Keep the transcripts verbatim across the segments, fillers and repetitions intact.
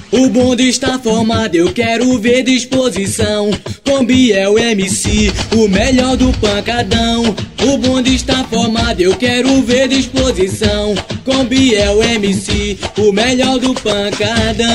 O bonde está formado, eu quero ver disposição. Com Biel M C, o melhor do pancadão. O bonde está formado, eu quero ver disposição. Com Biel M C, o melhor do pancadão.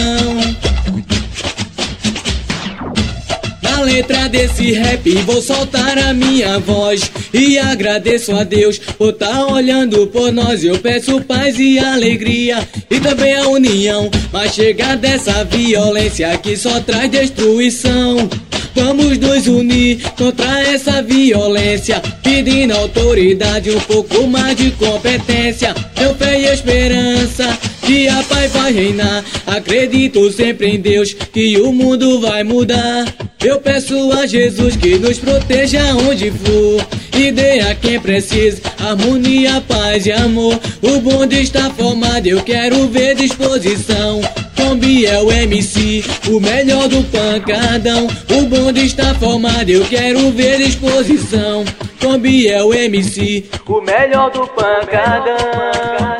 Na letra desse rap vou soltar a minha voz e agradeço a Deus por tá olhando por nós. Eu peço paz e alegria e também a união, mas chega dessa violência que só traz destruição. Vamos nos unir contra essa violência, pedindo autoridade, um pouco mais de competência. Eu fé e esperança que a paz vai reinar. Acredito sempre em Deus que o mundo vai mudar. Eu peço a Jesus que nos proteja onde for e dê a quem precisa harmonia, paz e amor. O bonde está formado, eu quero ver disposição. Com Biel M C, o melhor do pancadão. O bonde está formado, eu quero ver disposição. Com Biel M C, o melhor do pancadão.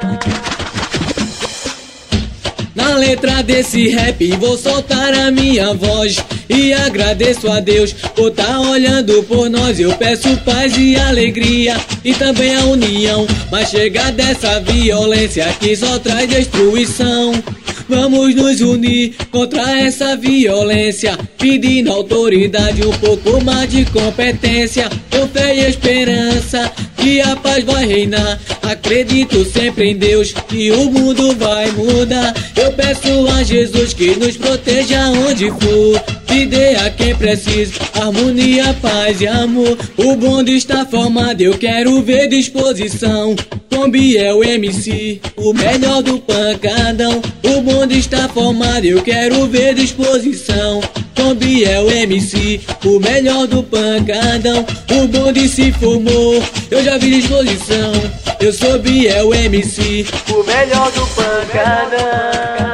Na letra desse rap vou soltar a minha voz e agradeço a Deus por tá olhando por nós. Eu peço paz e alegria e também a união, mas chega dessa violência que só traz destruição. Vamos nos unir contra essa violência, pedindo autoridade, um pouco mais de competência. Eu fé e esperança que a paz vai reinar. Acredito sempre em Deus que o mundo vai mudar. Eu peço a Jesus que nos proteja onde for e dê a quem precisa harmonia, paz e amor. O bonde está formado, eu quero ver disposição. Com Biel M C, o melhor do pancadão. O bonde está formado, eu quero ver disposição. Com Biel M C, o melhor do pancadão. O bonde se formou, eu já vi disposição. Eu sou Biel M C, o melhor do pancadão.